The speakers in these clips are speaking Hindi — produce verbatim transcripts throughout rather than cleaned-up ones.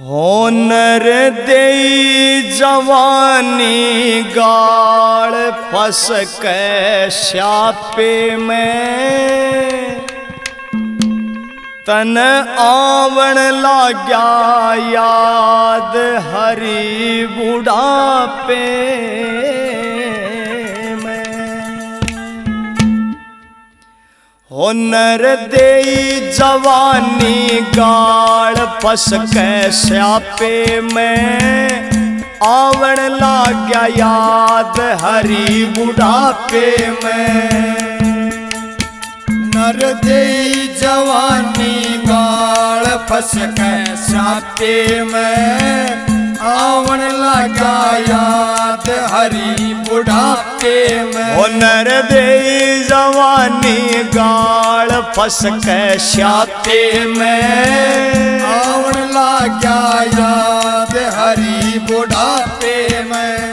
होनर देई जवानी गाल फंस के श्यापे में तन आवण लाग्या याद हरी बुढ़ापे होनर देई जवानी गाल फंस के श्यापे में आवण लाग्या याद हरी बुढ़ापे में। नर देई जवानी गाल फंस के श्यापे में आवण लाग्या याद हरी बुढ़ापे में। होनर देई जवानी गाल फंस के श्यापे में आवण लाग्या याद हरी बुढ़ापे में।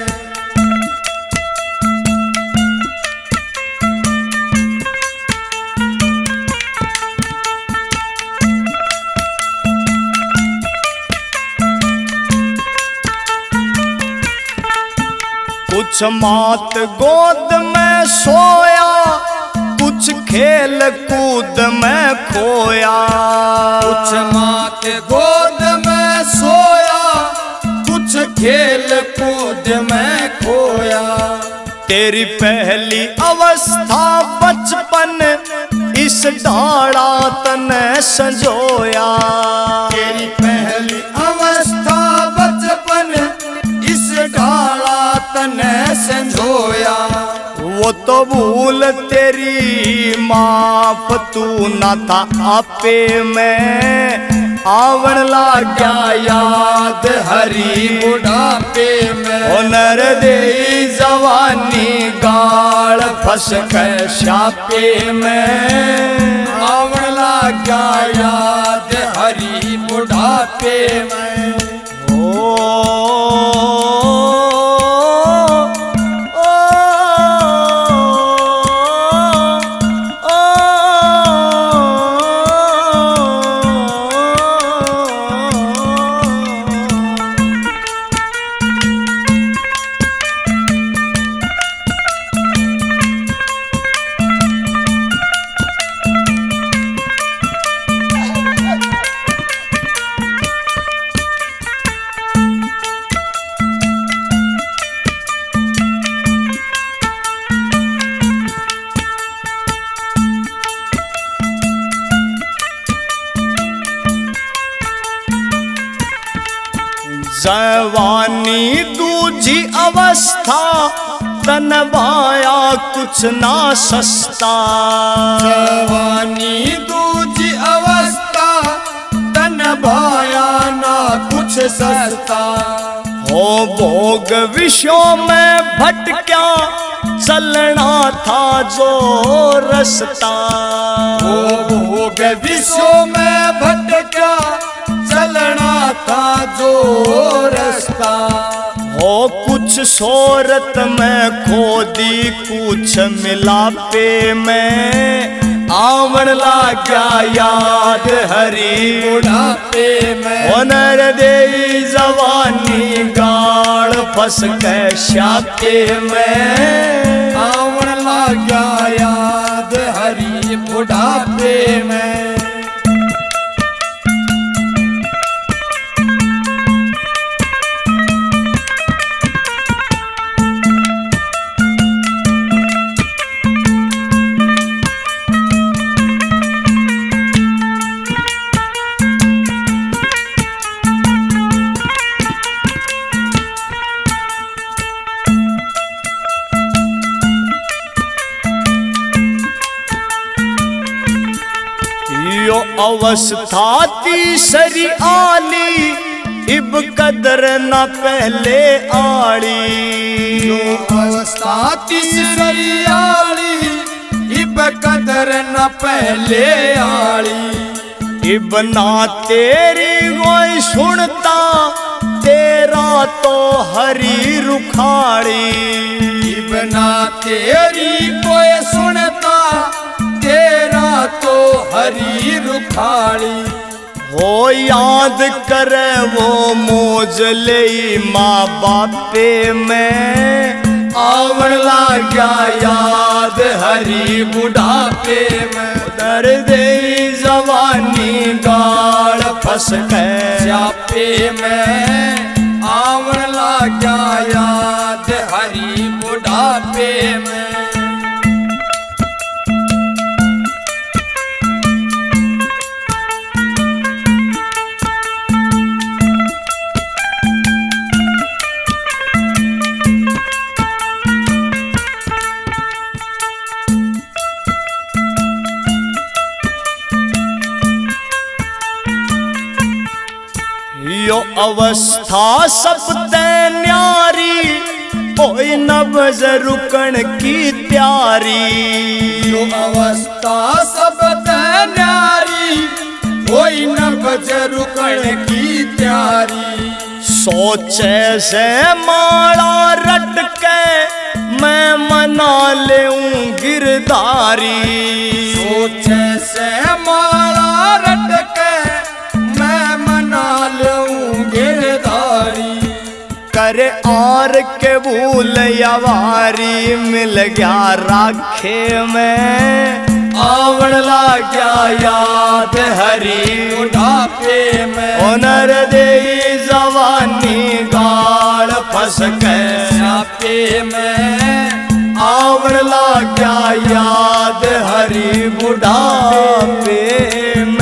कुछ मात गोद में सोया कुछ खेल कूद में खोया। कुछ मात गोद में सोया कुछ खेल कूद में खोया। तेरी पहली अवस्था बचपन इस डाड़ा तने संजोया। तेरी पहली अवस्था बचपन इस डाड़ा तने संजोया। वो तो भूल तेरी माफ तू ना था आपे में आवण लाग्या याद हरी बुढ़ापे में। होनर देई जवानी गाल फंस के श्यापे में आवण लाग्या याद हरी बुढ़ापे में। जवानी दूजी अवस्था तन बाया कुछ ना सस्ता। जवानी दूजी अवस्था तन बाया ना कुछ सस्ता। हो भोग विषयों में भटक्या चलना था जो रास्ता। हो भोग विषयों में भटक्या चलना था जो रास्ता। हो कुछ शोहरत में खोदी कुछ मिलापे में आवण लाग्या याद हरी बुढ़ापे में। होनर देई जवानी गाल फंस के श्यापे में आवण लाग्या याद हरी बुढ़ापे में। यो अवस्था तीसरी आली इब कदर न पहले आड़ी। यो अवस्था तीसरी आली इब कदर न पहले आली। इब ना तेरी कोई सुनता तेरा तो हरी रुखाड़ी। इब ना तेरी कोई सुनता तेरा तो हरी रुखाड़ी। हो याद करे वो मौज ले माँ बापे में, आवन लाग्या याद हरी बुढ़ापे में। दर्द जवानी गाल फंस गए स्यापे में, आवन लाग्या याद हरी बुढ़ापे में। यो अवस्था सब ते न्यारी, कोई नब्ज रुकन की त्यारी। यो अवस्था सब ते न्यारी, कोई नब्ज रुकन की त्यारी। सोचे से माला रट के मैं मना लेऊं गिरधारी। सोचे से माला रट के मैं मना लूं गिरधारी। करे और के भूल यवारी, मिल गया राखे में, आवन लाग्या याद हरी बुढ़ापे में। हुनर दे जवानी गाल फंस गए स्यापे में, आवन लाग्या याद हरी बुढ़ापे में।